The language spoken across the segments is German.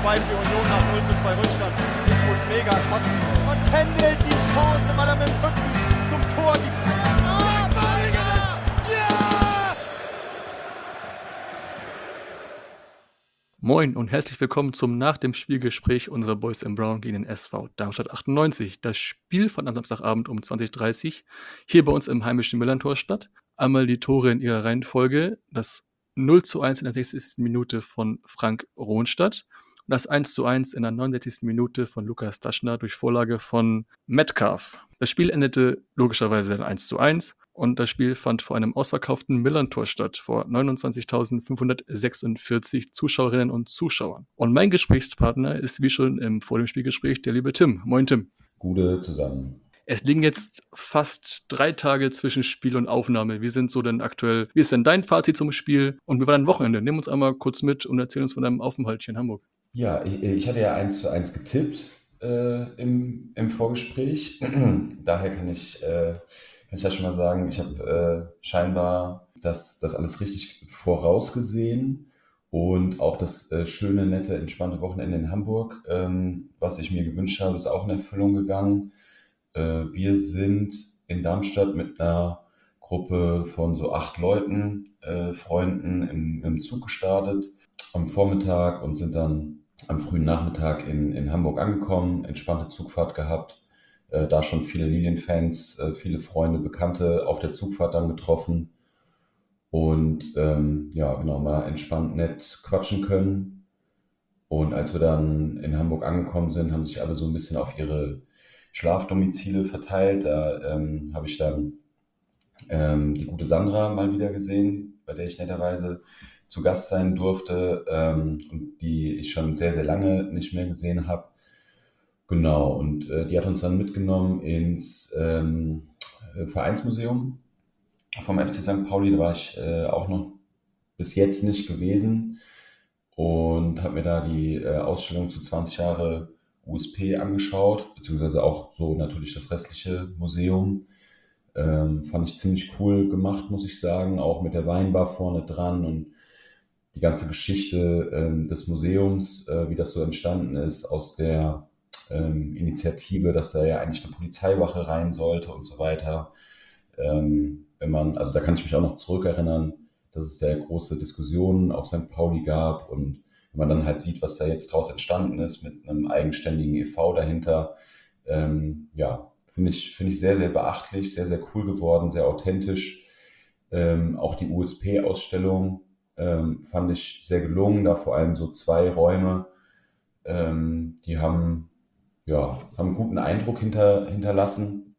2 für Union nach 0:2 Rückstand. Nico mega kotzen und tändelt die Chance, weil er mit dem Rücken zum Tor die Moin und herzlich willkommen zum Nach dem Spielgespräch unserer Boys in Brown gegen den SV Darmstadt 98. Das Spiel fand am Samstagabend um 20:30 Uhr hier bei uns im heimischen Millerntor statt. Einmal die Tore in ihrer Reihenfolge, das 0:1 in der 60. Minute von Frank Rohnstadt und das 1:1 in der 69. Minute von Lukas Daschner durch Vorlage von Metcalf. Das Spiel endete logischerweise dann 1:1 und das Spiel fand vor einem ausverkauften Millerntor statt, vor 29.546 Zuschauerinnen und Zuschauern. Und mein Gesprächspartner ist wie schon vor dem Spielgespräch der liebe Tim. Moin Tim. Gute zusammen. Es liegen jetzt fast 3 Tage zwischen Spiel und Aufnahme. Wie ist denn dein Fazit zum Spiel und wie war dein Wochenende? Nimm uns einmal kurz mit und erzähl uns von deinem Aufenthalt hier in Hamburg. Ja, ich hatte ja 1:1 getippt im Vorgespräch. Daher kann ich ja schon mal sagen, ich habe scheinbar das alles richtig vorausgesehen und auch das schöne, nette, entspannte Wochenende in Hamburg, was ich mir gewünscht habe, ist auch in Erfüllung gegangen. Wir sind in Darmstadt mit einer Gruppe von so 8 Leuten, Freunden im Zug gestartet am Vormittag und sind dann am frühen Nachmittag in Hamburg angekommen, entspannte Zugfahrt gehabt, da schon viele Lilienfans, viele Freunde, Bekannte auf der Zugfahrt dann getroffen und ja, genau, mal entspannt nett quatschen können. Und als wir dann in Hamburg angekommen sind, haben sich alle so ein bisschen auf ihre Schlafdomizile verteilt. Da habe ich dann die gute Sandra mal wieder gesehen, bei der ich netterweise zu Gast sein durfte und die ich schon sehr, sehr lange nicht mehr gesehen habe. Genau, und die hat uns dann mitgenommen ins Vereinsmuseum vom FC St. Pauli. Da war ich auch noch bis jetzt nicht gewesen und habe mir da die Ausstellung zu 20 Jahre USP angeschaut, beziehungsweise auch so natürlich das restliche Museum. Fand ich ziemlich cool gemacht, muss ich sagen, auch mit der Weinbar vorne dran und die ganze Geschichte des Museums, wie das so entstanden ist aus der Initiative, dass da ja eigentlich eine Polizeiwache rein sollte und so weiter. Also da kann ich mich auch noch zurückerinnern, dass es da ja große Diskussionen auf St. Pauli gab und wenn man dann halt sieht, was da jetzt draus entstanden ist mit einem eigenständigen e.V. dahinter, ja, finde ich sehr, sehr beachtlich, sehr, sehr cool geworden, sehr authentisch. Auch die USP-Ausstellung fand ich sehr gelungen, da vor allem so 2 Räume, die haben einen guten Eindruck hinterlassen.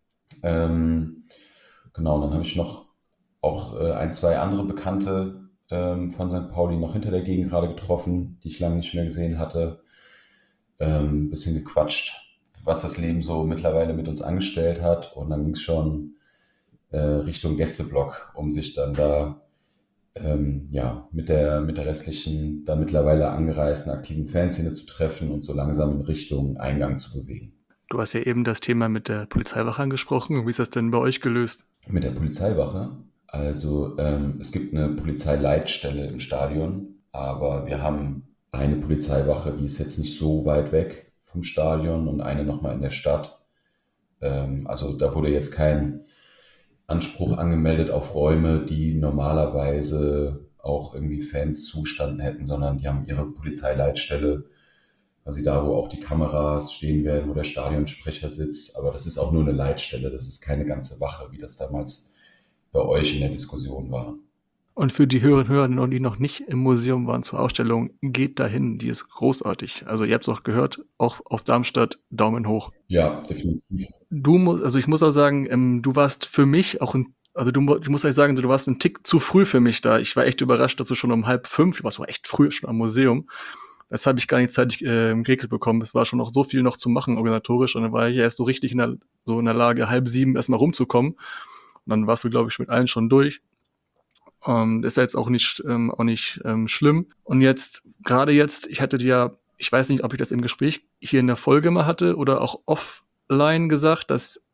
Genau, und dann habe ich noch auch 1, 2 andere Bekannte von St. Pauli noch hinter der Gegend gerade getroffen, die ich lange nicht mehr gesehen hatte. Ein bisschen gequatscht, was das Leben so mittlerweile mit uns angestellt hat. Und dann ging es schon Richtung Gästeblock, um sich dann da mit der restlichen, dann mittlerweile angereisten aktiven Fanszene zu treffen und so langsam in Richtung Eingang zu bewegen. Du hast ja eben das Thema mit der Polizeiwache angesprochen. Wie ist das denn bei euch gelöst? Mit der Polizeiwache, also es gibt eine Polizeileitstelle im Stadion, aber wir haben eine Polizeiwache, die ist jetzt nicht so weit weg vom Stadion und eine nochmal in der Stadt. Also da wurde jetzt kein Anspruch angemeldet auf Räume, die normalerweise auch irgendwie Fans zustanden hätten, sondern die haben ihre Polizeileitstelle, quasi da, wo auch die Kameras stehen werden, wo der Stadionsprecher sitzt. Aber das ist auch nur eine Leitstelle, das ist keine ganze Wache, wie das damals bei euch in der Diskussion war. Und für die Hörerinnen und Hörer, die noch nicht im Museum waren zur Ausstellung, geht dahin, die ist großartig. Also ihr habt es auch gehört, auch aus Darmstadt, Daumen hoch. Ja, definitiv. Ich muss auch sagen, du warst für mich auch ich muss euch sagen, du warst ein Tick zu früh für mich da. Ich war echt überrascht, dass du schon um 4:30, du warst so echt früh schon am Museum. Das habe ich gar nicht zeitig geregelt bekommen. Es war schon noch so viel noch zu machen organisatorisch und dann war ich erst so richtig in der Lage, 6:30 erstmal rumzukommen. Und dann warst du, glaube ich, mit allen schon durch. Ist ja jetzt auch nicht schlimm. Und gerade jetzt, ich weiß nicht, ob ich das im Gespräch hier in der Folge mal hatte oder auch offline gesagt, dass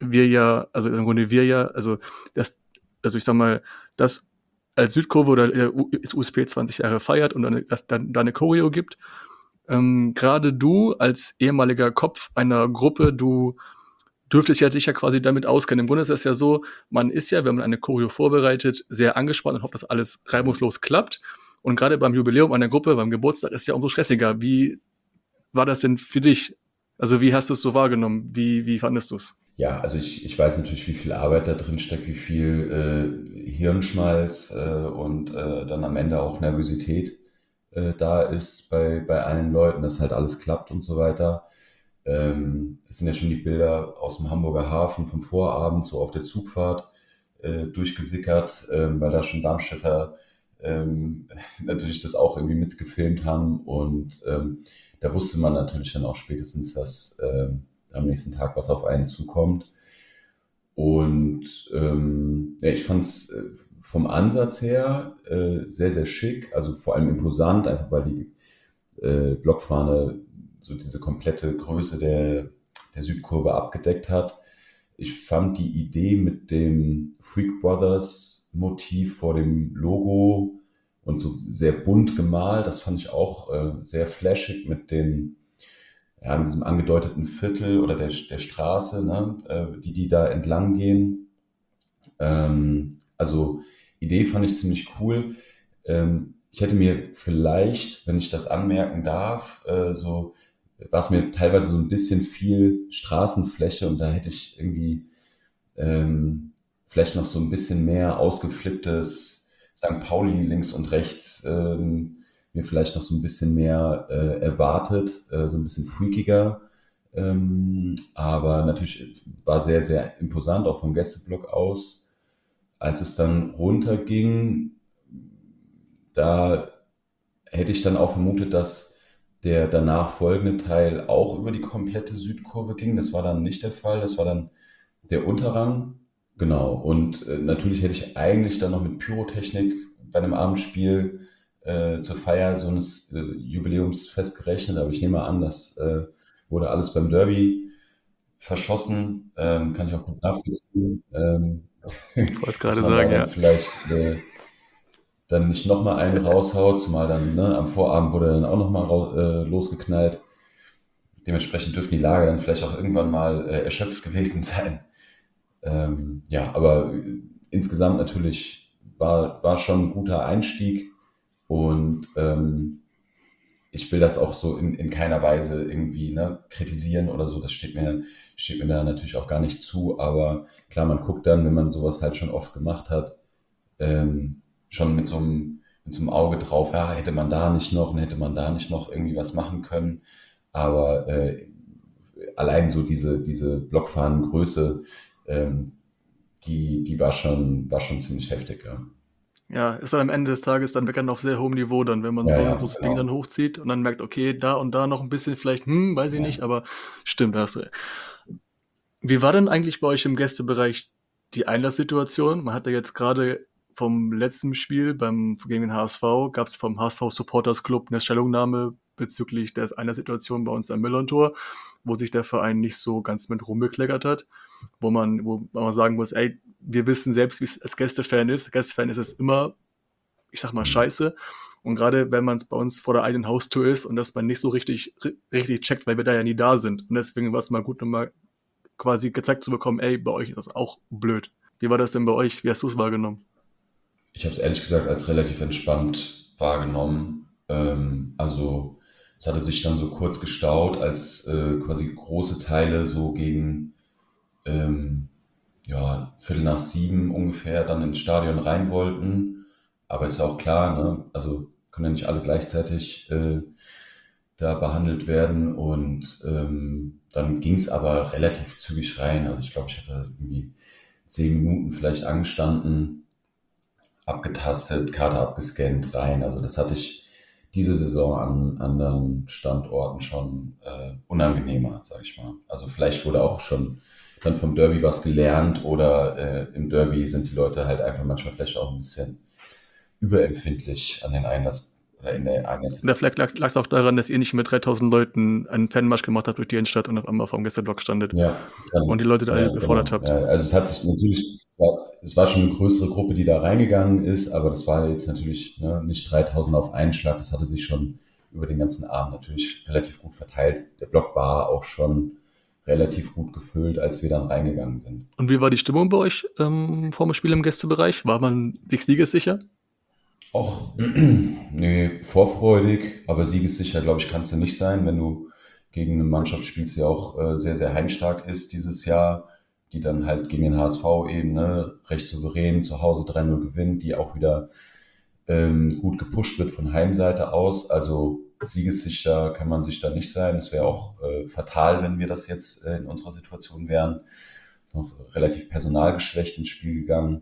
ich sag mal, dass als Südkurve oder das USP 20 Jahre feiert und dann da eine Choreo gibt, Gerade du als ehemaliger Kopf einer Gruppe, du dürftest ja dich ja quasi damit auskennen. Im Grunde ist es ja so, man ist ja, wenn man eine Choreo vorbereitet, sehr angespannt und hofft, dass alles reibungslos klappt. Und gerade beim Jubiläum einer Gruppe, beim Geburtstag, ist es ja umso stressiger. Wie war das denn für dich? Also wie hast du es so wahrgenommen? Wie fandest du es? Ja, also ich weiß natürlich, wie viel Arbeit da drin steckt, wie viel Hirnschmalz und dann am Ende auch Nervosität da ist bei allen Leuten, dass halt alles klappt und so weiter. Es sind ja schon die Bilder aus dem Hamburger Hafen vom Vorabend, so auf der Zugfahrt durchgesickert, weil da schon Darmstädter natürlich das auch irgendwie mitgefilmt haben und da wusste man natürlich dann auch spätestens, dass am nächsten Tag was auf einen zukommt. Und ja, ich fand es vom Ansatz her sehr, sehr schick, also vor allem imposant, einfach weil die Blockfahne so diese komplette Größe der Südkurve abgedeckt hat. Ich fand die Idee mit dem Freak Brothers Motiv vor dem Logo und so sehr bunt gemalt, das fand ich auch sehr flashig mit den ja, mit diesem angedeuteten Viertel oder der Straße, ne, die da entlang gehen. Also Idee fand ich ziemlich cool. Ich hätte mir vielleicht, wenn ich das anmerken darf, so war es mir teilweise so ein bisschen viel Straßenfläche und da hätte ich irgendwie vielleicht noch so ein bisschen mehr ausgeflipptes St. Pauli links und rechts mir vielleicht noch so ein bisschen mehr erwartet, so ein bisschen freakiger. Aber natürlich war sehr, sehr imposant, auch vom Gästeblock aus. Als es dann runterging, da hätte ich dann auch vermutet, dass der danach folgende Teil auch über die komplette Südkurve ging. Das war dann nicht der Fall. Das war dann der Unterrang. Genau. Und natürlich hätte ich eigentlich dann noch mit Pyrotechnik bei einem Abendspiel zur Feier so eines Jubiläumsfest gerechnet. Aber ich nehme an, das wurde alles beim Derby verschossen. Kann ich auch gut nachvollziehen. Ich wollte es Dass gerade man da sagen, dann ja. vielleicht dann nicht nochmal einen raushaut, zumal dann ne, am Vorabend wurde dann auch nochmal losgeknallt. Dementsprechend dürften die Lager dann vielleicht auch irgendwann mal erschöpft gewesen sein. Ja, aber insgesamt natürlich war schon ein guter Einstieg und ich will das auch so in keiner Weise irgendwie ne, kritisieren oder so. Das steht mir da natürlich auch gar nicht zu. Aber klar, man guckt dann, wenn man sowas halt schon oft gemacht hat, schon mit so einem Auge drauf, ja, hätte man da nicht noch und hätte man da nicht noch irgendwie was machen können. Aber allein so diese Blockfahnengröße, die war schon ziemlich heftig, ja. Ja, ist dann am Ende des Tages dann Meckern auf sehr hohem Niveau dann, wenn man Ja, so ein ja, großes Ding dann genau. hochzieht und dann merkt, okay, da und da noch ein bisschen vielleicht, weiß ich nicht, Ja. aber stimmt, da hast du. Wie war denn eigentlich bei euch im Gästebereich die Einlasssituation? Man hat ja jetzt gerade vom letzten Spiel gegen den HSV, gab es vom HSV Supporters Club eine Stellungnahme bezüglich der Einlasssituation bei uns am Millern-Tor, wo sich der Verein nicht so ganz mit rumbekleckert hat, wo man sagen muss, ey, wir wissen selbst, wie es als Gästefan ist. Gästefan ist es immer, ich sag mal, scheiße. Und gerade wenn man es bei uns vor der eigenen Haustür ist und das man nicht so richtig checkt, weil wir da ja nie da sind. Und deswegen war es mal gut, nochmal quasi gezeigt zu bekommen, ey, bei euch ist das auch blöd. Wie war das denn bei euch? Wie hast du es wahrgenommen? Ich habe es ehrlich gesagt als relativ entspannt wahrgenommen. Also es hatte sich dann so kurz gestaut, als quasi große Teile so gegen ähm, ja, Viertel nach sieben ungefähr dann ins Stadion rein wollten. Aber ist ja auch klar, ne? Also können ja nicht alle gleichzeitig da behandelt werden. Und dann ging es aber relativ zügig rein. Also ich glaube, ich hatte irgendwie 10 Minuten vielleicht angestanden, abgetastet, Karte abgescannt, rein. Also das hatte ich diese Saison an anderen Standorten schon unangenehmer, sage ich mal. Also vielleicht wurde auch schon dann vom Derby was gelernt oder im Derby sind die Leute halt einfach manchmal vielleicht auch ein bisschen überempfindlich an den Einlass oder in der Und da Einlass. vielleicht lag es auch daran, dass ihr nicht mit 3000 Leuten einen Fanmarsch gemacht habt durch die Innenstadt und auf einmal vor dem Gästeblock standet Ja, und die Leute da alle befordert genau. habt. Ja, also es hat sich natürlich, es war schon eine größere Gruppe, die da reingegangen ist, aber das war jetzt natürlich ne, nicht 3000 auf einen Schlag, das hatte sich schon über den ganzen Abend natürlich relativ gut verteilt. Der Block war auch schon relativ gut gefüllt, als wir dann reingegangen sind. Und wie war die Stimmung bei euch vor dem Spiel im Gästebereich? War man sich siegessicher? Auch, nee, vorfreudig, aber siegessicher, glaube ich, kannst du nicht sein, wenn du gegen eine Mannschaft spielst, die auch sehr, sehr heimstark ist dieses Jahr, die dann halt gegen den HSV eben recht souverän zu Hause 3-0 gewinnt, die auch wieder gut gepusht wird von Heimseite aus. Also siegessicher kann man sich da nicht sein. Es wäre auch fatal, wenn wir das jetzt in unserer Situation wären. Ist noch relativ personalgeschwächt ins Spiel gegangen.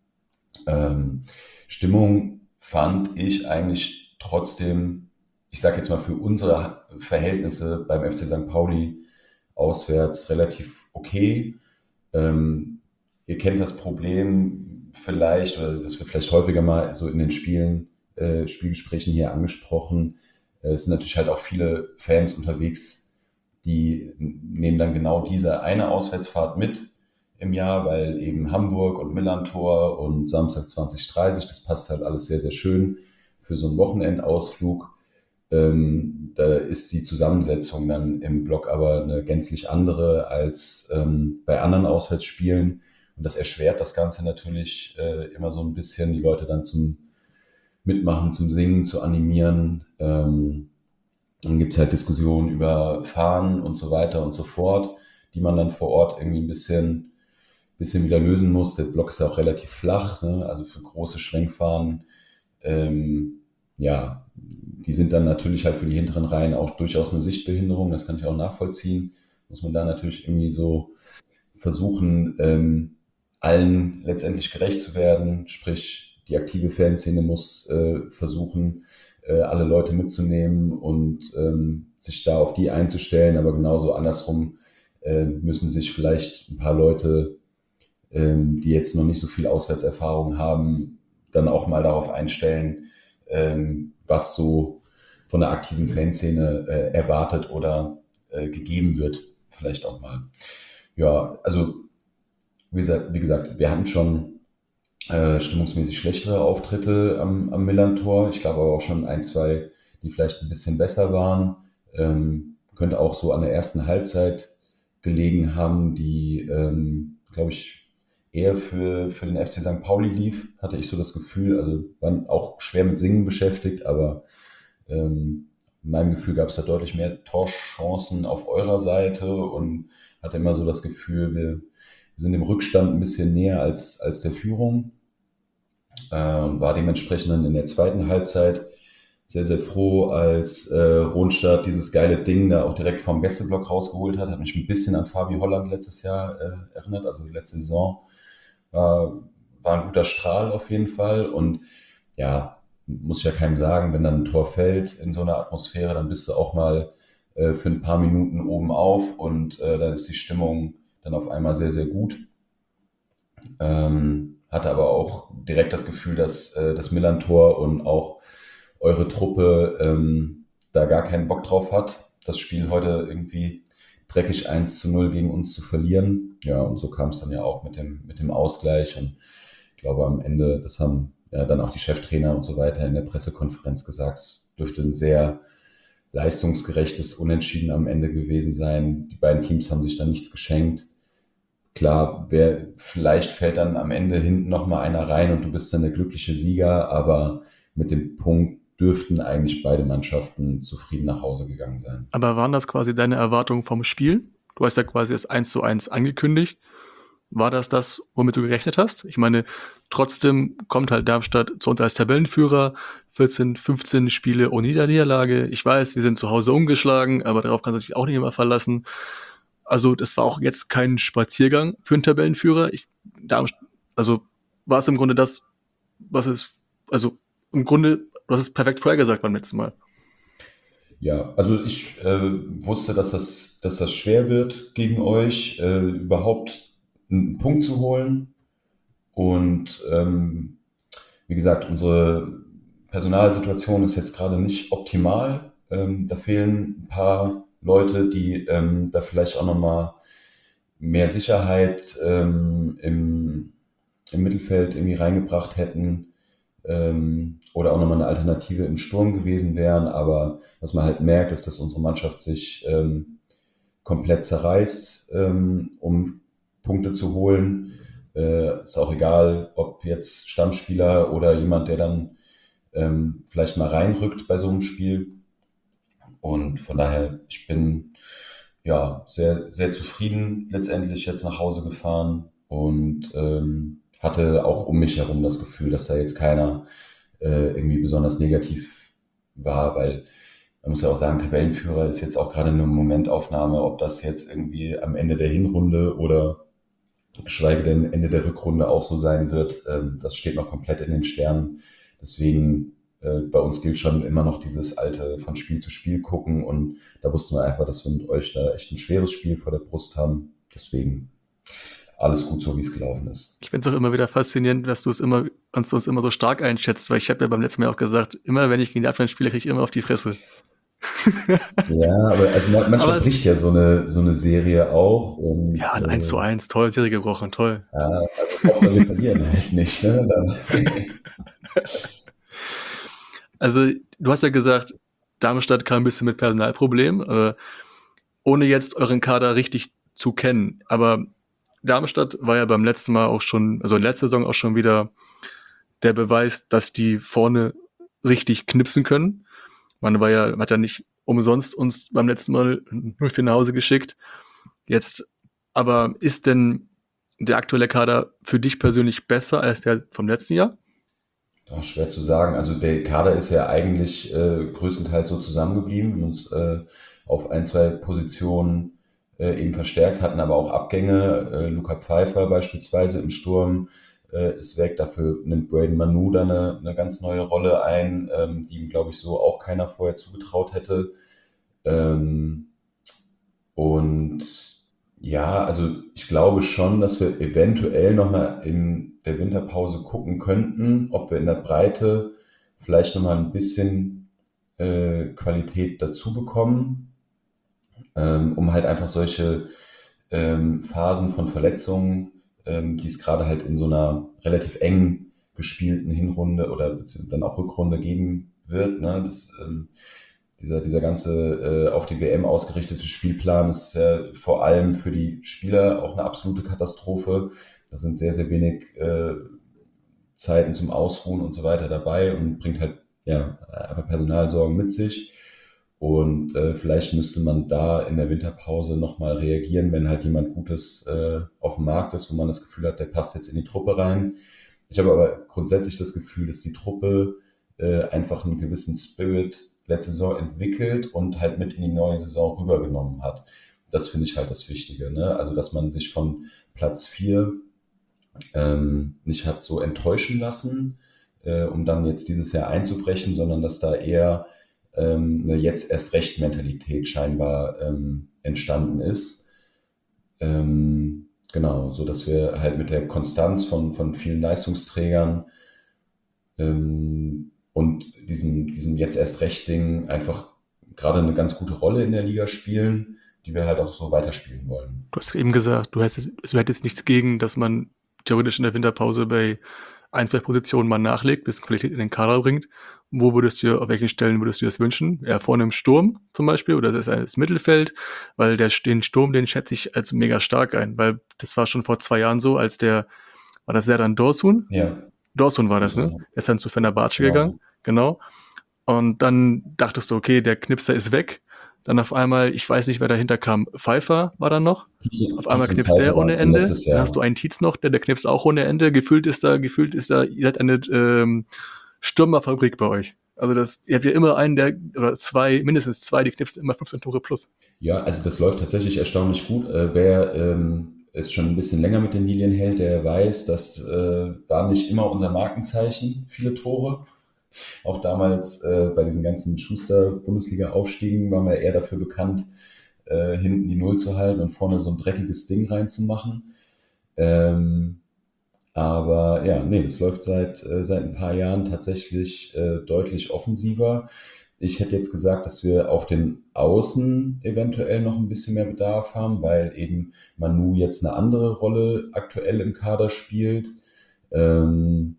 Stimmung fand ich eigentlich trotzdem, ich sage jetzt mal für unsere Verhältnisse beim FC St. Pauli auswärts relativ okay. Ihr kennt das Problem vielleicht, oder das wird vielleicht häufiger mal so in den Spielgesprächen hier angesprochen. Es sind natürlich halt auch viele Fans unterwegs, die nehmen dann genau diese eine Auswärtsfahrt mit im Jahr, weil eben Hamburg und Millantor und Samstag 20:30, das passt halt alles sehr, sehr schön für so einen Wochenendausflug. Da ist die Zusammensetzung dann im Block aber eine gänzlich andere als bei anderen Auswärtsspielen. Und das erschwert das Ganze natürlich immer so ein bisschen, die Leute dann zum Mitmachen, zum Singen, zu animieren. Dann gibt's halt Diskussionen über Fahren und so weiter und so fort, die man dann vor Ort irgendwie ein bisschen wieder lösen muss. Der Block ist ja auch relativ flach, ne? Also für große Schwenkfahnen. Ja, die sind dann natürlich halt für die hinteren Reihen auch durchaus eine Sichtbehinderung. Das kann ich auch nachvollziehen. Muss man da natürlich irgendwie so versuchen, allen letztendlich gerecht zu werden. Sprich, die aktive Fanszene muss versuchen, alle Leute mitzunehmen und sich da auf die einzustellen. Aber genauso andersrum müssen sich vielleicht ein paar Leute, die jetzt noch nicht so viel Auswärtserfahrung haben, dann auch mal darauf einstellen, was so von der aktiven Fanszene erwartet oder gegeben wird, vielleicht auch mal. Ja, also wie gesagt, wir hatten schon stimmungsmäßig schlechtere Auftritte am Millantor. Ich glaube aber auch schon ein, zwei, die vielleicht ein bisschen besser waren. Könnte auch so an der ersten Halbzeit gelegen haben, die, glaube ich, eher für den FC St. Pauli lief, hatte ich so das Gefühl. Also waren auch schwer mit Singen beschäftigt, aber in meinem Gefühl gab es da deutlich mehr Torchancen auf eurer Seite und hatte immer so das Gefühl, wir sind dem Rückstand ein bisschen näher als der Führung. Und war dementsprechend dann in der zweiten Halbzeit sehr, sehr froh, als Ronstadt dieses geile Ding da auch direkt vom Gästeblock rausgeholt hat. Hat mich ein bisschen an Fabi Holland letztes Jahr erinnert, also die letzte Saison. War ein guter Strahl auf jeden Fall. Und ja, muss ich ja keinem sagen, wenn dann ein Tor fällt in so einer Atmosphäre, dann bist du auch mal für ein paar Minuten oben auf und dann ist die Stimmung dann auf einmal sehr, sehr gut. Hatte aber auch direkt das Gefühl, dass das Millantor und auch eure Truppe da gar keinen Bock drauf hat, das Spiel heute irgendwie dreckig 1:0 gegen uns zu verlieren. Ja, und so kam es dann ja auch mit dem Ausgleich. Und ich glaube, am Ende, das haben ja dann auch die Cheftrainer und so weiter in der Pressekonferenz gesagt, es dürfte ein sehr leistungsgerechtes Unentschieden am Ende gewesen sein. Die beiden Teams haben sich da nichts geschenkt. Klar, vielleicht fällt dann am Ende hinten nochmal einer rein und du bist dann der glückliche Sieger, aber mit dem Punkt dürften eigentlich beide Mannschaften zufrieden nach Hause gegangen sein. Aber waren das quasi deine Erwartungen vom Spiel? Du hast ja quasi das 1:1 angekündigt. War das, womit du gerechnet hast? Ich meine, trotzdem kommt halt Darmstadt zu uns als Tabellenführer, 14, 15 Spiele ohne Niederlage. Ich weiß, wir sind zu Hause ungeschlagen, aber darauf kannst du dich auch nicht immer verlassen. Also das war auch jetzt kein Spaziergang für einen Tabellenführer. Also war es im Grunde das, also im Grunde, du hast es perfekt vorhergesagt beim letzten Mal. Ja, also ich wusste, dass das schwer wird gegen euch, überhaupt einen Punkt zu holen. Und wie gesagt, unsere Personalsituation ist jetzt gerade nicht optimal. Da fehlen ein paar Leute, die da vielleicht auch nochmal mehr Sicherheit im Mittelfeld irgendwie reingebracht hätten. oder auch nochmal eine Alternative im Sturm gewesen wären. Aber was man halt merkt, ist, dass unsere Mannschaft sich komplett zerreißt, um Punkte zu holen. Ist auch egal, ob jetzt Stammspieler oder jemand, der dann vielleicht mal reinrückt bei so einem Spiel. Und von daher, ich bin ja sehr, sehr zufrieden letztendlich jetzt nach Hause gefahren und hatte auch um mich herum das Gefühl, dass da jetzt keiner irgendwie besonders negativ war, weil man muss ja auch sagen, Tabellenführer ist jetzt auch gerade eine Momentaufnahme, ob das jetzt irgendwie am Ende der Hinrunde oder geschweige denn Ende der Rückrunde auch so sein wird, das steht noch komplett in den Sternen. Deswegen bei uns gilt schon immer noch dieses alte von Spiel zu Spiel gucken und da wussten wir einfach, dass wir mit euch da echt ein schweres Spiel vor der Brust haben. Deswegen alles gut so, wie es gelaufen ist. Ich finde es auch immer wieder faszinierend, dass du es immer, uns immer so stark einschätzt, weil ich habe ja beim letzten Mal auch gesagt, immer wenn ich gegen die Abwehr spiele, kriege ich immer auf die Fresse. Ja, aber also manchmal Aber es, bricht ja so eine Serie auch und ja, ein 1:1, toll, Serie gebrochen, toll. ja, also Hauptsache wir verlieren halt nicht, ne? Dann, Also, du hast ja gesagt, Darmstadt kam ein bisschen mit Personalproblemen, ohne jetzt euren Kader richtig zu kennen. Aber Darmstadt war ja beim letzten Mal auch schon, also letzte Saison auch schon wieder der Beweis, dass die vorne richtig knipsen können. Man hat ja nicht umsonst uns beim letzten Mal 0-4 nach Hause geschickt. Jetzt, aber ist denn der aktuelle Kader für dich persönlich besser als der vom letzten Jahr? Ach, schwer zu sagen. Also der Kader ist ja eigentlich größtenteils so zusammengeblieben und uns auf ein, zwei Positionen eben verstärkt, hatten aber auch Abgänge. Luca Pfeiffer beispielsweise im Sturm ist weg. Dafür nimmt Braden Manu da eine ganz neue Rolle ein, die ihm, glaube ich, so auch keiner vorher zugetraut hätte. Ähm, und ja, also ich glaube schon, dass wir eventuell nochmal in der Winterpause gucken könnten, ob wir in der Breite vielleicht nochmal ein bisschen Qualität dazu bekommen, um halt einfach solche Phasen von Verletzungen, die es gerade halt in so einer relativ eng gespielten Hinrunde oder dann auch Rückrunde geben wird. Ne? Dieser ganze auf die WM ausgerichtete Spielplan ist vor allem für die Spieler auch eine absolute Katastrophe. Da sind sehr, sehr wenig Zeiten zum Ausruhen und so weiter dabei und bringt halt ja einfach Personalsorgen mit sich. Und vielleicht müsste man da in der Winterpause nochmal reagieren, wenn halt jemand Gutes auf dem Markt ist, wo man das Gefühl hat, der passt jetzt in die Truppe rein. Ich habe aber grundsätzlich das Gefühl, dass die Truppe einfach einen gewissen Spirit letzte Saison entwickelt und halt mit in die neue Saison rübergenommen hat. Das finde ich halt das Wichtige, ne? Also, dass man sich von Platz 4 nicht hat so enttäuschen lassen, um dann jetzt dieses Jahr einzubrechen, sondern dass da eher eine jetzt erst recht Mentalität scheinbar entstanden ist. Genau, so dass wir halt mit der Konstanz von vielen Leistungsträgern und diesem jetzt erst recht Ding einfach gerade eine ganz gute Rolle in der Liga spielen, die wir halt auch so weiterspielen wollen. Du hast eben gesagt, du hättest nichts gegen, dass man theoretisch in der Winterpause bei ein, zwei Positionen mal nachlegt, bisschen Qualität in den Kader bringt. Auf welchen Stellen würdest du das wünschen? Eher vorne im Sturm zum Beispiel oder ist es das Mittelfeld? Weil den Sturm, den schätze ich als mega stark ein, weil das war schon vor 2 Jahren so, war das Serdan Dorsun? Ja, Dorsun war das, also, ne? Er ist dann zu Fenerbahce genau. gegangen, genau. Und dann dachtest du, okay, der Knipser ist weg. Dann auf einmal, ich weiß nicht, wer dahinter kam, Pfeiffer war dann noch. Auf einmal Tietz und knipst der Pfeiffer waren ohne es Ende. letztes Dann hast du Jahr. einen Tietz noch, der knipst auch ohne Ende. Gefühlt ist da, ihr seid eine Stürmerfabrik bei euch. Also ihr habt ja immer oder zwei, mindestens zwei, die knipsen immer 15 Tore plus. Ja, also das läuft tatsächlich erstaunlich gut. Wer es schon ein bisschen länger mit den Lilien hält, der weiß, das war nicht immer unser Markenzeichen, viele Tore. Auch damals bei diesen ganzen Schuster-Bundesliga-Aufstiegen waren wir eher dafür bekannt, hinten die Null zu halten und vorne so ein dreckiges Ding reinzumachen. Ähm, aber ja, nee, das läuft seit ein paar Jahren tatsächlich deutlich offensiver. Ich hätte jetzt gesagt, dass wir auf den Außen eventuell noch ein bisschen mehr Bedarf haben, weil eben Manu jetzt eine andere Rolle aktuell im Kader spielt. Ähm,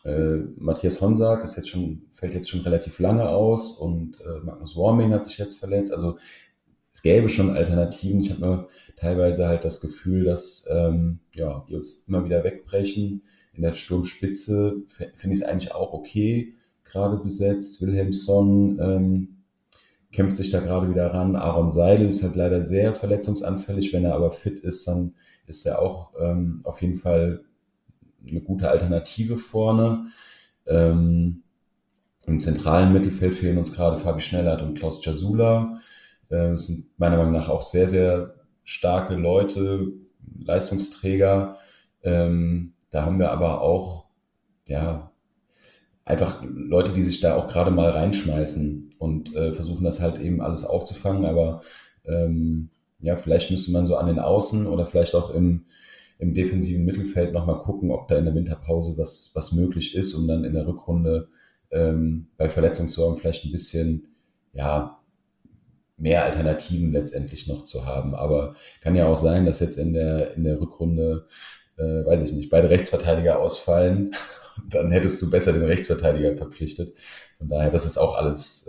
Matthias Honsack fällt jetzt schon relativ lange aus und Magnus Worming hat sich jetzt verletzt. Also es gäbe schon Alternativen. Ich habe nur teilweise halt das Gefühl, dass die uns immer wieder wegbrechen. In der Sturmspitze finde ich es eigentlich auch okay, gerade besetzt. Wilhelmsson kämpft sich da gerade wieder ran. Aaron Seidel ist halt leider sehr verletzungsanfällig. Wenn er aber fit ist, dann ist er auch auf jeden Fall eine gute Alternative vorne. Im zentralen Mittelfeld fehlen uns gerade Fabi Schnellhardt und Klaus Jasula. Das sind meiner Meinung nach auch sehr, sehr starke Leute, Leistungsträger. Da haben wir aber auch einfach Leute, die sich da auch gerade mal reinschmeißen und versuchen das halt eben alles aufzufangen. Aber vielleicht müsste man so an den Außen oder vielleicht auch im defensiven Mittelfeld nochmal gucken, ob da in der Winterpause was möglich ist, um dann in der Rückrunde bei Verletzungssorgen vielleicht ein bisschen mehr Alternativen letztendlich noch zu haben. Aber kann ja auch sein, dass jetzt in der Rückrunde, weiß ich nicht, beide Rechtsverteidiger ausfallen. Dann hättest du besser den Rechtsverteidiger verpflichtet. Von daher, das ist auch alles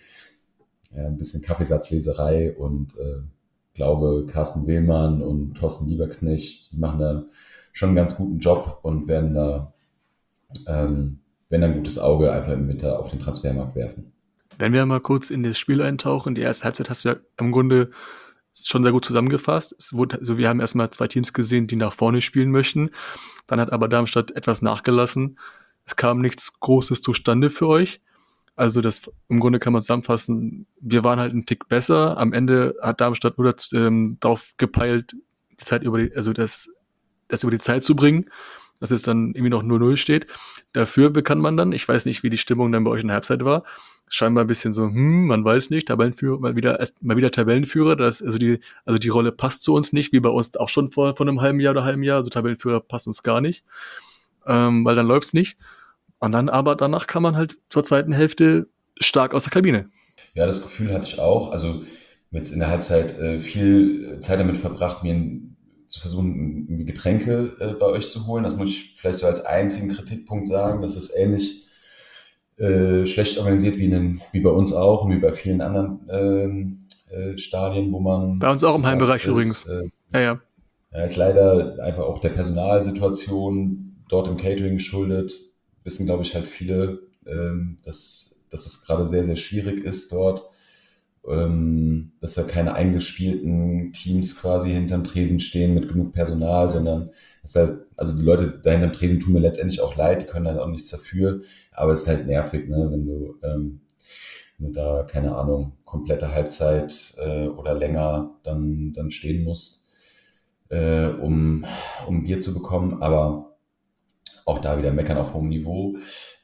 ein bisschen Kaffeesatzleserei und glaube, Carsten Wehlmann und Thorsten Lieberknecht, die machen da schon einen ganz guten Job und werden da ein gutes Auge einfach im Winter auf den Transfermarkt werfen. Wenn wir mal kurz in das Spiel eintauchen, die erste Halbzeit hast du ja im Grunde schon sehr gut zusammengefasst. Wir haben erstmal 2 Teams gesehen, die nach vorne spielen möchten. Dann hat aber Darmstadt etwas nachgelassen. Es kam nichts Großes zustande für euch. Also im Grunde kann man zusammenfassen, wir waren halt einen Tick besser. Am Ende hat Darmstadt nur darauf gepeilt, die Zeit das über die Zeit zu bringen, dass es dann irgendwie noch 0-0 steht. Dafür bekam man dann, ich weiß nicht, wie die Stimmung dann bei euch in der Halbzeit war, scheinbar ein bisschen so, man weiß nicht, Tabellenführer, mal wieder Tabellenführer, die Rolle passt zu uns nicht, wie bei uns auch schon vor einem halben Jahr, also Tabellenführer passt uns gar nicht, weil dann läuft's nicht. Und dann aber danach kam man halt zur zweiten Hälfte stark aus der Kabine. Ja, das Gefühl hatte ich auch. Also jetzt in der Halbzeit viel Zeit damit verbracht, mir zu versuchen, irgendwie Getränke bei euch zu holen. Das muss ich vielleicht so als einzigen Kritikpunkt sagen. Das ist ähnlich schlecht organisiert wie bei uns auch und wie bei vielen anderen Stadien, wo man... Bei uns auch im Heimbereich übrigens. Ja. Ja, ist leider einfach auch der Personalsituation dort im Catering geschuldet. Wissen, glaube ich, halt viele, dass es gerade sehr, sehr schwierig ist dort, dass da keine eingespielten Teams quasi hinterm Tresen stehen mit genug Personal, sondern also die Leute da hinterm Tresen tun mir letztendlich auch leid, die können dann auch nichts dafür, aber es ist halt nervig, ne, wenn du da, keine Ahnung, komplette Halbzeit oder länger dann stehen musst, um Bier zu bekommen, aber auch da wieder meckern auf hohem Niveau.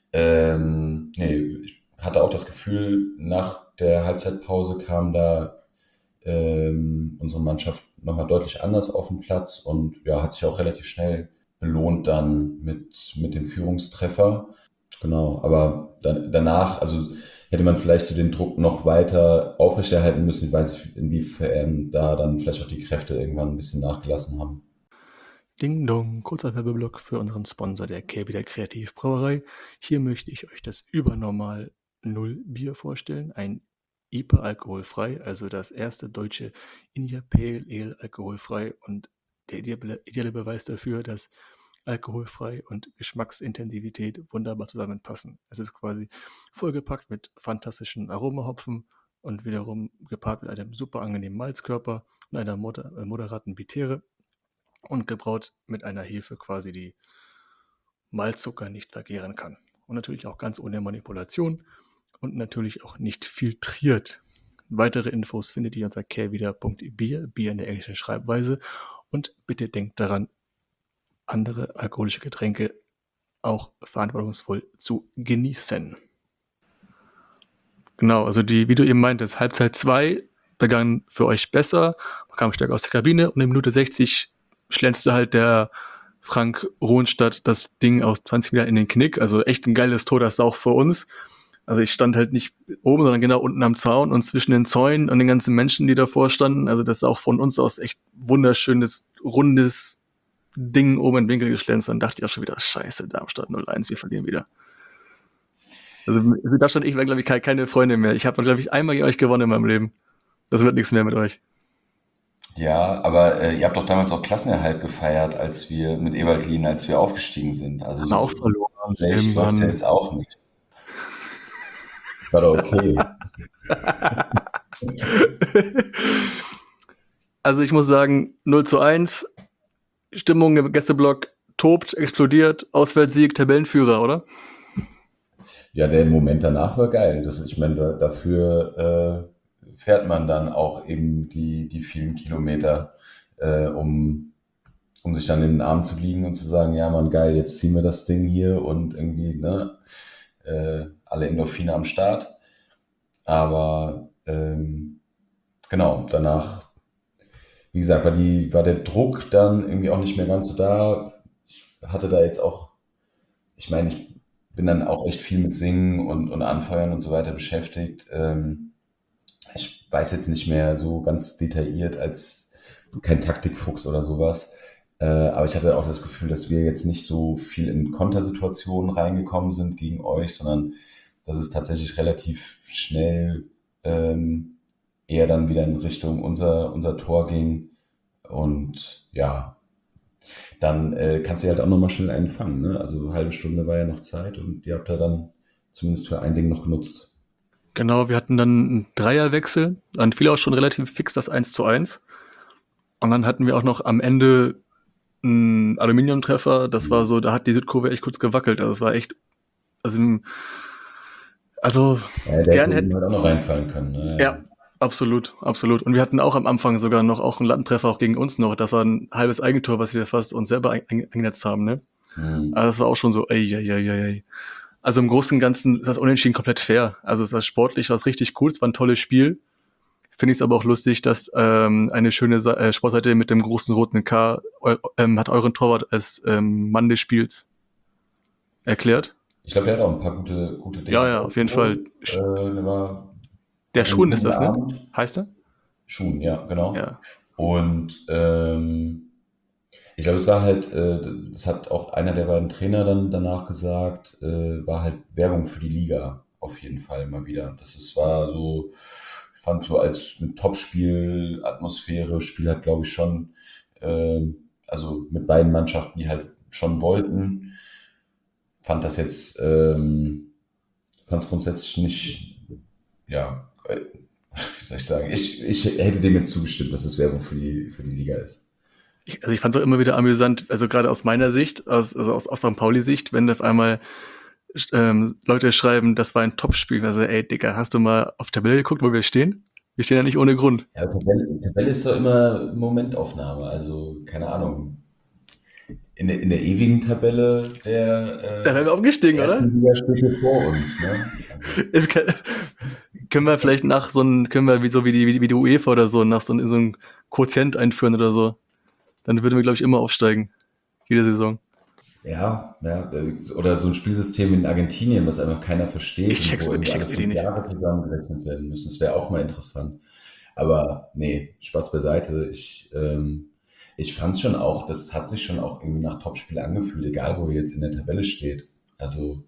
Ich hatte auch das Gefühl, nach der Halbzeitpause kam da unsere Mannschaft nochmal deutlich anders auf den Platz und hat sich auch relativ schnell belohnt dann mit dem Führungstreffer. Genau, aber danach, also hätte man vielleicht so den Druck noch weiter aufrechterhalten müssen. Ich weiß nicht, inwiefern da dann vielleicht auch die Kräfte irgendwann ein bisschen nachgelassen haben. Ding Dong, kurzer Werbeblock für unseren Sponsor der Kehrwieder Kreativbrauerei. Hier möchte ich euch das Übernormal 0 Bier vorstellen, ein IPA alkoholfrei, also das erste deutsche India Pale Ale alkoholfrei und der ideale Beweis dafür, dass alkoholfrei und Geschmacksintensivität wunderbar zusammenpassen. Es ist quasi vollgepackt mit fantastischen Aromahopfen und wiederum gepaart mit einem super angenehmen Malzkörper und einer moderaten Bitere. Und gebraut mit einer Hefe quasi, die Malzzucker nicht vergären kann. Und natürlich auch ganz ohne Manipulation und natürlich auch nicht filtriert. Weitere Infos findet ihr unter kehrwieder.bier, Bier in der englischen Schreibweise. Und bitte denkt daran, andere alkoholische Getränke auch verantwortungsvoll zu genießen. Genau, also wie du eben meintest, Halbzeit 2 begann für euch besser, man kam stärker aus der Kabine und in Minute 60 schlänzte halt der Frank Rohnstadt das Ding aus 20 Metern in den Knick. Also echt ein geiles Tor, das auch für uns. Also ich stand halt nicht oben, sondern genau unten am Zaun und zwischen den Zäunen und den ganzen Menschen, die davor standen. Also das ist auch von uns aus echt wunderschönes, rundes Ding oben in den Winkel geschlänzt. Dann dachte ich auch schon wieder, scheiße, Darmstadt 0-1, wir verlieren wieder. Also Darmstadt und ich wären, glaube ich, keine Freunde mehr. Ich habe, glaube ich, einmal gegen euch gewonnen in meinem Leben. Das wird nichts mehr mit euch. Ja, aber ihr habt doch damals auch Klassenerhalt gefeiert, als wir mit Evaltlin, als wir aufgestiegen sind. Also Haben wir auch verloren. schlecht läuft's ja jetzt auch nicht. War doch okay. Also ich muss sagen, 0-1, Stimmung im Gästeblock tobt, explodiert, Auswärtssieg, Tabellenführer, oder? Ja, der Moment danach war geil. Ich meine, dafür fährt man dann auch eben die vielen Kilometer, um sich dann in den Arm zu liegen und zu sagen, ja Mann, geil, jetzt ziehen wir das Ding hier und irgendwie, ne, alle Endorphine am Start. Aber genau, danach, wie gesagt, war der Druck dann irgendwie auch nicht mehr ganz so da. Ich hatte da jetzt auch, ich meine, ich bin dann auch echt viel mit Singen und Anfeuern und so weiter beschäftigt. Ich weiß jetzt nicht mehr so ganz detailliert als kein Taktikfuchs oder sowas. Aber ich hatte auch das Gefühl, dass wir jetzt nicht so viel in Kontersituationen reingekommen sind gegen euch, sondern dass es tatsächlich relativ schnell eher dann wieder in Richtung unser Tor ging. Und ja, dann kannst du halt auch nochmal schnell einen fangen. Ne? Also eine halbe Stunde war ja noch Zeit und ihr habt da dann zumindest für ein Ding noch genutzt. Genau, wir hatten dann einen Dreierwechsel, dann fiel auch schon relativ fix das 1-1. Und dann hatten wir auch noch am Ende einen Aluminiumtreffer, das war so, da hat die Südkurve echt kurz gewackelt, also es war echt, also Ja, der gern hätte hätte, eben halt auch noch reinfallen können. Ne? ja, absolut, absolut. Und wir hatten auch am Anfang sogar noch auch einen Lattentreffer auch gegen uns noch, das war ein halbes Eigentor, was wir fast uns selber eingenetzt haben, ne? Also das war auch schon so, ey. Also im Großen und Ganzen ist das Unentschieden komplett fair. Also es war sportlich, war es richtig cool, es war ein tolles Spiel. Finde ich es aber auch lustig, dass eine schöne Sportseite mit dem großen roten K hat euren Torwart als Mann des Spiels erklärt. Ich glaube, der hat auch ein paar gute Dinge. Ja, auf jeden Fall. Der Der hatte einen Schuhen ist guten das, ne? Abend. Heißt er? Schuhen, ja, genau. Ja. Und ich glaube, es war halt, das hat auch einer der beiden Trainer dann danach gesagt, war halt Werbung für die Liga auf jeden Fall mal wieder. War so, ich fand so als mit Topspiel, Atmosphäre, Spiel hat glaube ich schon, also mit beiden Mannschaften, die halt schon wollten, fand das jetzt, fand es grundsätzlich nicht, ja, wie soll ich sagen, ich hätte dem jetzt zugestimmt, dass es Werbung für die Liga ist. Ich fand es auch immer wieder amüsant, also gerade aus meiner Sicht, aus St. Pauli-Sicht, wenn auf einmal Leute schreiben, das war ein Topspiel. Also, ey, Digga, hast du mal auf Tabelle geguckt, wo wir stehen? Wir stehen ja nicht ohne Grund. Ja, Tabelle ist doch immer Momentaufnahme, also keine Ahnung. In der ewigen Tabelle der Da wären wir aufgestiegen, oder? ersten Liga steht hier vor uns. Ne? Also, Können wir vielleicht können wir wie die UEFA oder so, in so einen Quotient einführen oder so. Dann würden wir, glaube ich, immer aufsteigen. Jede Saison. ja, oder so ein Spielsystem in Argentinien, was einfach keiner versteht Ich und wo irgendwie alle check's 5 nicht. Jahre zusammengerechnet werden müssen. Das wäre auch mal interessant. Aber nee, Spaß beiseite. Ich fand schon auch, das hat sich schon auch irgendwie nach Topspiel angefühlt, egal wo ihr jetzt in der Tabelle steht. Also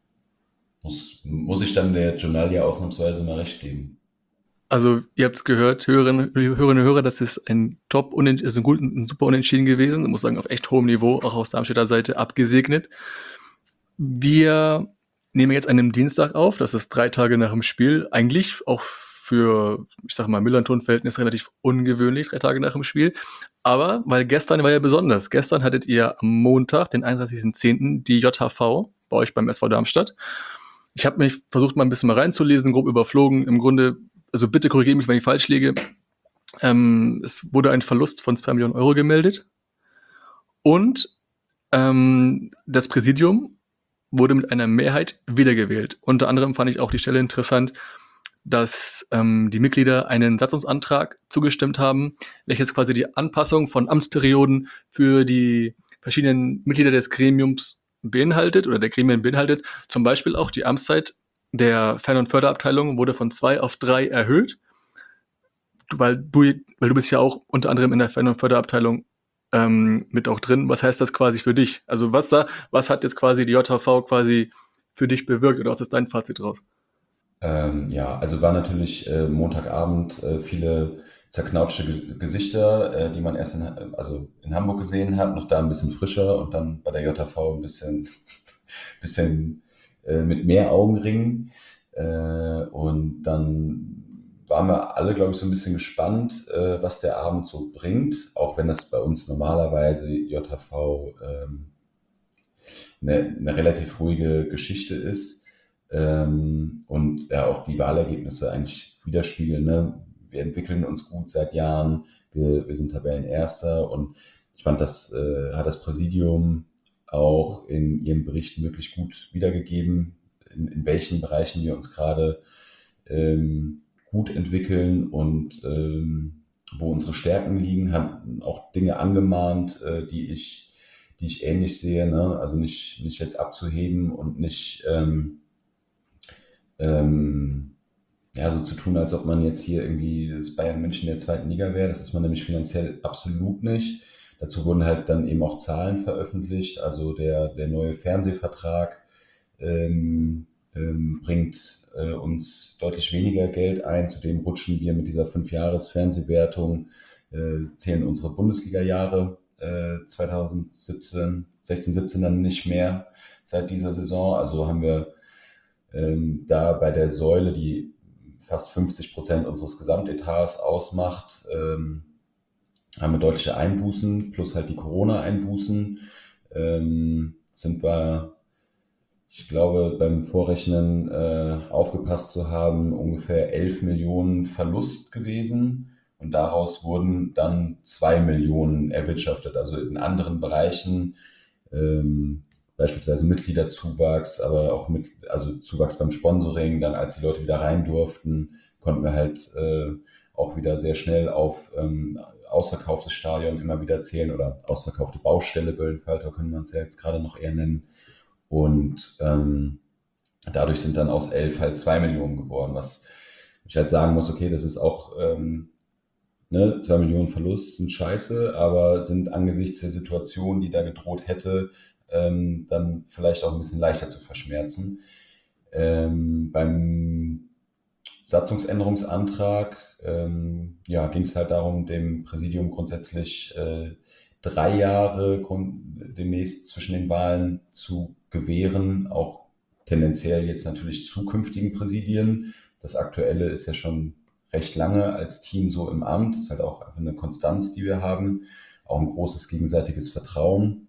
muss ich dann der Journalia ausnahmsweise mal recht geben. Also, ihr habt es gehört, Hörerinnen und Hörer, das ist ein ein super Unentschieden gewesen. Ich muss sagen, auf echt hohem Niveau, auch aus Darmstädter Seite abgesegnet. Wir nehmen jetzt an einem Dienstag auf, das ist 3 Tage nach dem Spiel. Eigentlich auch für, ich sag mal, Müller-Ton-Verhältnis relativ ungewöhnlich, 3 Tage nach dem Spiel. Aber, weil gestern war ja besonders. Gestern hattet ihr am Montag, den 31.10., die JHV bei euch beim SV Darmstadt. Ich habe mich versucht, mal ein bisschen mal reinzulesen, grob überflogen. Im Grunde, also bitte korrigiere mich, wenn ich falsch liege. Es wurde ein Verlust von 2 Millionen Euro gemeldet. Und das Präsidium wurde mit einer Mehrheit wiedergewählt. Unter anderem fand ich auch die Stelle interessant, dass die Mitglieder einen Satzungsantrag zugestimmt haben, welches quasi die Anpassung von Amtsperioden für die verschiedenen Mitglieder des Gremiums beinhaltet oder der Gremien beinhaltet. Zum Beispiel auch die Amtszeit der Fern- und Förderabteilung wurde von 2 auf 3 erhöht, weil du bist ja auch unter anderem in der Fern- und Förderabteilung mit auch drin. Was heißt das quasi für dich? Also was hat jetzt quasi die JHV quasi für dich bewirkt oder was ist dein Fazit draus? Ja, also war natürlich Montagabend viele zerknautschte Gesichter, die man erst also in Hamburg gesehen hat, noch da ein bisschen frischer und dann bei der JHV ein bisschen mit mehr Augenringen. Und dann waren wir alle, glaube ich, so ein bisschen gespannt, was der Abend so bringt, auch wenn das bei uns normalerweise JHV eine relativ ruhige Geschichte ist und ja auch die Wahlergebnisse eigentlich widerspiegeln. Ne? Wir entwickeln uns gut seit Jahren, wir sind Tabellenerster und ich fand, das hat das Präsidium auch in ihren Berichten wirklich gut wiedergegeben, in welchen Bereichen wir uns gerade gut entwickeln und wo unsere Stärken liegen, haben auch Dinge angemahnt, die ich ähnlich sehe, ne? Also nicht jetzt abzuheben und nicht ja, so zu tun, als ob man jetzt hier irgendwie das Bayern München der zweiten Liga wäre. Das ist man nämlich finanziell absolut nicht. Dazu wurden halt dann eben auch Zahlen veröffentlicht. Also der neue Fernsehvertrag bringt uns deutlich weniger Geld ein. Zudem rutschen wir mit dieser 5-Jahres-Fernsehwertung, zählen unsere Bundesliga-Jahre 2017, 16, 17 dann nicht mehr seit dieser Saison. Also haben wir da bei der Säule, die fast 50% unseres Gesamtetats ausmacht, haben wir deutliche Einbußen, plus halt die Corona-Einbußen. Sind wir, ich glaube, beim Vorrechnen aufgepasst zu haben, ungefähr 11 Millionen Verlust gewesen. Und daraus wurden dann 2 Millionen erwirtschaftet. Also in anderen Bereichen, beispielsweise Mitgliederzuwachs, aber auch also Zuwachs beim Sponsoring. Dann, als die Leute wieder rein durften, konnten wir halt auch wieder sehr schnell auf ausverkauftes Stadion immer wieder zählen oder ausverkaufte Baustelle Böllenfalter, können wir uns ja jetzt gerade noch eher nennen. Und dadurch sind dann aus 11 halt 2 Millionen geworden, was ich halt sagen muss, okay, das ist auch 2 Millionen Verlust sind scheiße, aber sind angesichts der Situation, die da gedroht hätte, dann vielleicht auch ein bisschen leichter zu verschmerzen. Beim Satzungsänderungsantrag ja, ging es halt darum, dem Präsidium grundsätzlich 3 Jahre demnächst zwischen den Wahlen zu gewähren, auch tendenziell jetzt natürlich zukünftigen Präsidien. Das Aktuelle ist ja schon recht lange als Team so im Amt. Das ist halt auch einfach eine Konstanz, die wir haben, auch ein großes gegenseitiges Vertrauen.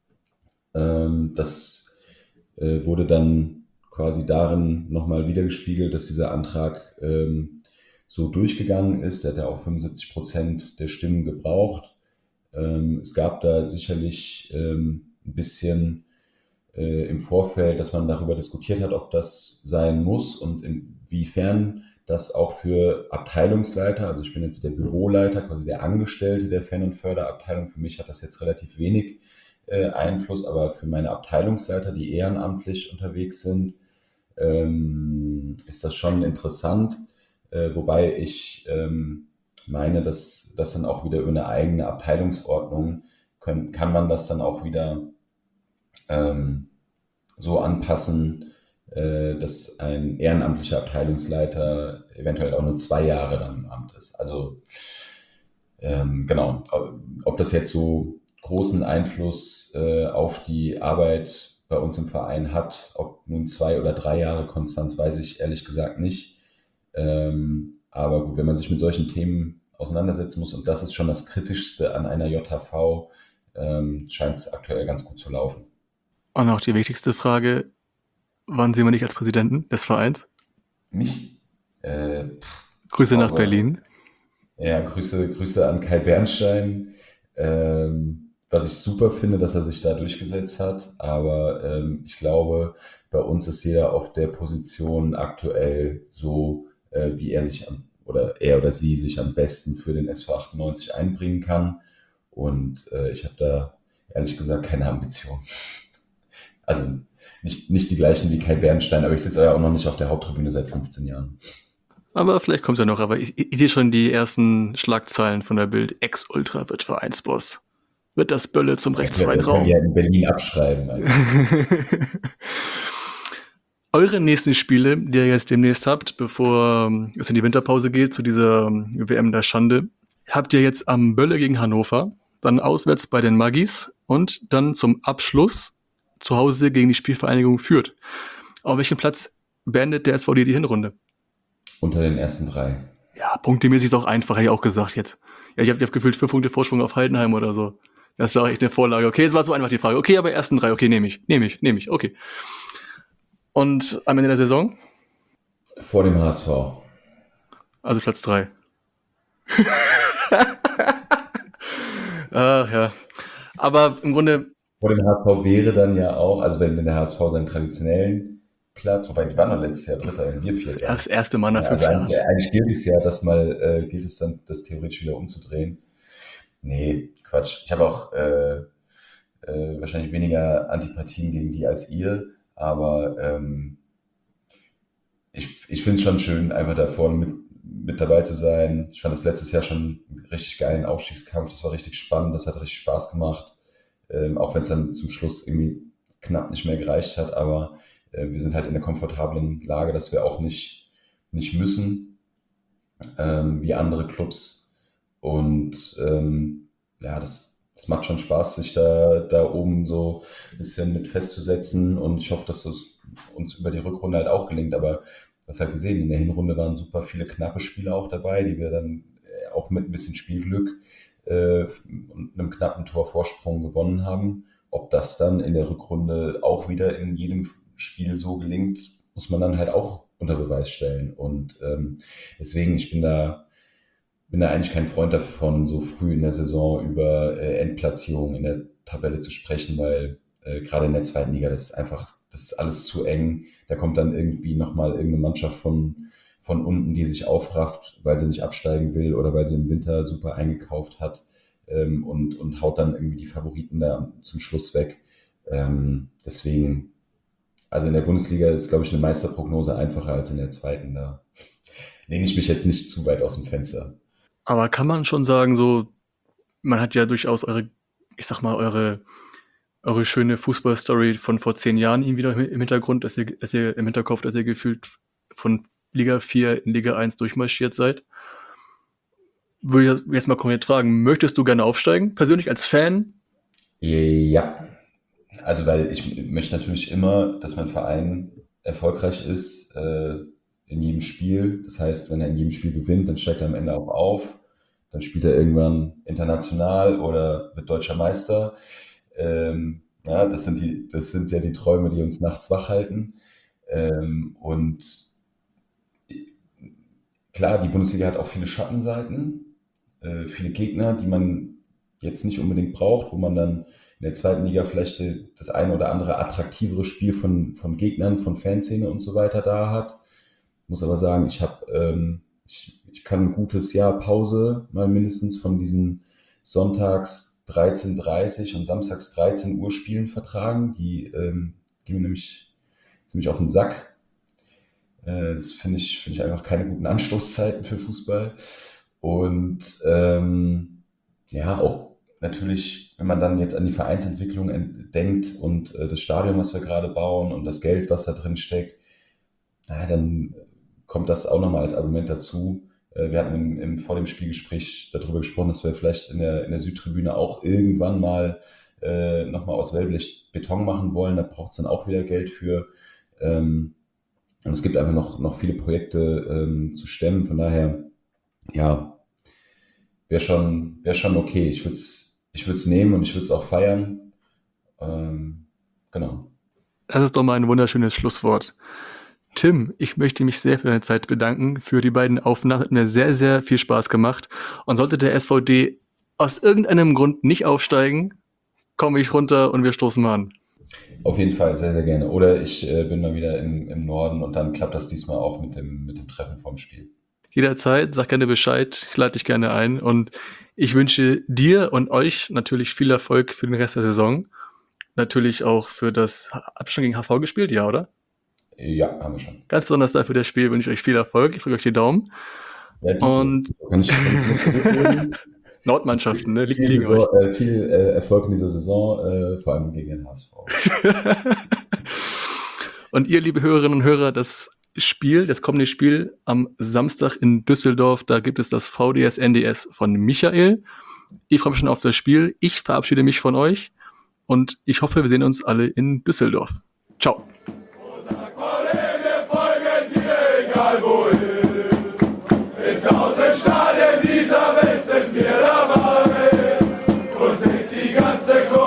Das wurde dann quasi darin nochmal wiedergespiegelt, dass dieser Antrag so durchgegangen ist. Der hat ja auch 75% der Stimmen gebraucht. Es gab da sicherlich ein bisschen im Vorfeld, dass man darüber diskutiert hat, ob das sein muss und inwiefern das auch für Abteilungsleiter, also ich bin jetzt der Büroleiter, quasi der Angestellte der Fan- und Förderabteilung, für mich hat das jetzt relativ wenig Einfluss, aber für meine Abteilungsleiter, die ehrenamtlich unterwegs sind, ist das schon interessant, wobei ich meine, dass das dann auch wieder über eine eigene Abteilungsordnung kann man das dann auch wieder so anpassen, dass ein ehrenamtlicher Abteilungsleiter eventuell auch nur 2 Jahre dann im Amt ist. Also genau, ob das jetzt so großen Einfluss auf die Arbeit bei uns im Verein hat, ob nun 2 oder 3 Jahre Konstanz, weiß ich ehrlich gesagt nicht. Aber gut, wenn man sich mit solchen Themen auseinandersetzen muss, und das ist schon das Kritischste an einer JHV, scheint es aktuell ganz gut zu laufen. Und auch die wichtigste Frage, wann sehen wir dich als Präsidenten des Vereins? Mich? Grüße nach Berlin. Ja, Grüße an Kai Bernstein. Was ich super finde, dass er sich da durchgesetzt hat. Aber ich glaube, bei uns ist jeder auf der Position aktuell so, wie er oder sie sich am besten für den SV 98 einbringen kann. Und ich habe da ehrlich gesagt keine Ambition. Also nicht die gleichen wie Kai Bernstein, aber ich sitze ja auch noch nicht auf der Haupttribüne seit 15 Jahren. Aber vielleicht kommt es ja noch. Aber ich sehe schon die ersten Schlagzeilen von der Bild. Ex-Ultra wird Vereinsboss. wird das Bölle zum rechtsfreien Wir können Raum. ja in Berlin abschreiben. Also. Eure nächsten Spiele, die ihr jetzt demnächst habt, bevor es in die Winterpause geht, zu dieser WM der Schande, habt ihr jetzt am Bölle gegen Hannover, dann auswärts bei den Maggis und dann zum Abschluss zu Hause gegen die Spielvereinigung Fürth. Auf welchem Platz beendet der SVD die Hinrunde? Unter den ersten 3. Ja, punktemäßig ist auch einfach, hätte ich auch gesagt jetzt. Ja, ich hab gefühlt 5 Punkte Vorsprung auf Heidenheim oder so. Das war echt eine Vorlage. Okay, jetzt war so einfach die Frage. Okay, aber ersten 3, okay, nehme ich, okay. Und am Ende der Saison? Vor dem HSV. Also Platz 3. Ja. Aber im Grunde. Vor dem HSV wäre dann ja auch, also wenn der HSV seinen traditionellen Platz, wobei die waren noch letztes Jahr Dritter und wir Vierter. Das erste Mal nach 5 also Jahren. eigentlich gilt es ja, gilt es dann, das theoretisch wieder umzudrehen. Nee, Quatsch. Ich habe auch wahrscheinlich weniger Antipathien gegen die als ihr, aber ich finde es schon schön, einfach da vorne mit dabei zu sein. Ich fand das letztes Jahr schon einen richtig geilen Aufstiegskampf. Das war richtig spannend, das hat richtig Spaß gemacht. Auch wenn es dann zum Schluss irgendwie knapp nicht mehr gereicht hat, aber wir sind halt in der komfortablen Lage, dass wir auch nicht müssen, wie andere Clubs. Und ja, das macht schon Spaß, sich da oben so ein bisschen mit festzusetzen. Und ich hoffe, dass das uns über die Rückrunde halt auch gelingt. Aber du hast halt gesehen, in der Hinrunde waren super viele knappe Spiele auch dabei, die wir dann auch mit ein bisschen Spielglück und einem knappen Torvorsprung gewonnen haben. Ob das dann in der Rückrunde auch wieder in jedem Spiel so gelingt, muss man dann halt auch unter Beweis stellen. Und deswegen, ich bin da eigentlich kein Freund davon, so früh in der Saison über Endplatzierungen in der Tabelle zu sprechen, weil gerade in der zweiten Liga, das ist alles zu eng. Da kommt dann irgendwie nochmal irgendeine Mannschaft von unten, die sich aufrafft, weil sie nicht absteigen will oder weil sie im Winter super eingekauft hat und haut dann irgendwie die Favoriten da zum Schluss weg. Deswegen, also in der Bundesliga ist, glaube ich, eine Meisterprognose einfacher als in der zweiten. Da lehne ich mich jetzt nicht zu weit aus dem Fenster. Aber kann man schon sagen, so, man hat ja durchaus eure schöne Fußballstory von vor 10 Jahren irgendwie wieder im Hintergrund, dass ihr im Hinterkopf, dass ihr gefühlt von Liga 4 in Liga 1 durchmarschiert seid. Würde ich jetzt mal konkret fragen, möchtest du gerne aufsteigen? Persönlich als Fan? Ja, also weil ich möchte natürlich immer, dass mein Verein erfolgreich ist in jedem Spiel. Das heißt, wenn er in jedem Spiel gewinnt, dann steigt er am Ende auch auf. Dann spielt er irgendwann international oder wird deutscher Meister. Ja, das sind ja die Träume, die uns nachts wach halten. Und klar, die Bundesliga hat auch viele Schattenseiten, viele Gegner, die man jetzt nicht unbedingt braucht, wo man dann in der zweiten Liga vielleicht das eine oder andere attraktivere Spiel von Gegnern, von Fanszene und so weiter da hat. Muss aber sagen, ich kann ein gutes Jahr Pause mal mindestens von diesen sonntags 13:30 und samstags 13 Uhr Spielen vertragen. Die gehen mir nämlich ziemlich auf den Sack. Das finde ich einfach keine guten Anstoßzeiten für Fußball. Und ja, auch natürlich, wenn man dann jetzt an die Vereinsentwicklung denkt und das Stadion, was wir gerade bauen und das Geld, was da drin steckt, dann kommt das auch nochmal als Argument dazu. Wir hatten vor dem Spielgespräch darüber gesprochen, dass wir vielleicht in der Südtribüne auch irgendwann mal nochmal aus Wellblech Beton machen wollen. Da braucht es dann auch wieder Geld für. Und es gibt einfach noch viele Projekte zu stemmen. Von daher, ja, wäre schon okay. Ich würde es nehmen und ich würde es auch feiern. Genau. Das ist doch mal ein wunderschönes Schlusswort. Tim, ich möchte mich sehr für deine Zeit bedanken, für die beiden Aufnahmen. Hat mir sehr, sehr viel Spaß gemacht. Und sollte der SVD aus irgendeinem Grund nicht aufsteigen, komme ich runter und wir stoßen mal an. Auf jeden Fall, sehr, sehr gerne. Oder ich bin mal wieder im Norden und dann klappt das diesmal auch mit dem Treffen vorm Spiel. Jederzeit, sag gerne Bescheid, ich lade dich gerne ein. Und ich wünsche dir und euch natürlich viel Erfolg für den Rest der Saison. Natürlich auch für das, habt ihr schon gegen HV gespielt, ja, oder? Ja, haben wir schon. Ganz besonders dafür das Spiel wünsche ich euch viel Erfolg. Ich drücke euch die Daumen. Ja, und kann ich Nordmannschaften, ne? Viel, Liegen Saison, euch. viel Erfolg in dieser Saison, vor allem gegen den HSV. Und ihr, liebe Hörerinnen und Hörer, das kommende Spiel am Samstag in Düsseldorf, da gibt es das VDS NDS von Michael. Ich freue mich schon auf das Spiel. Ich verabschiede mich von euch und ich hoffe, wir sehen uns alle in Düsseldorf. Ciao. Wir folgen dir, egal wohin. In 1000 Stadien dieser Welt sind wir dabei und singt die ganze Chor.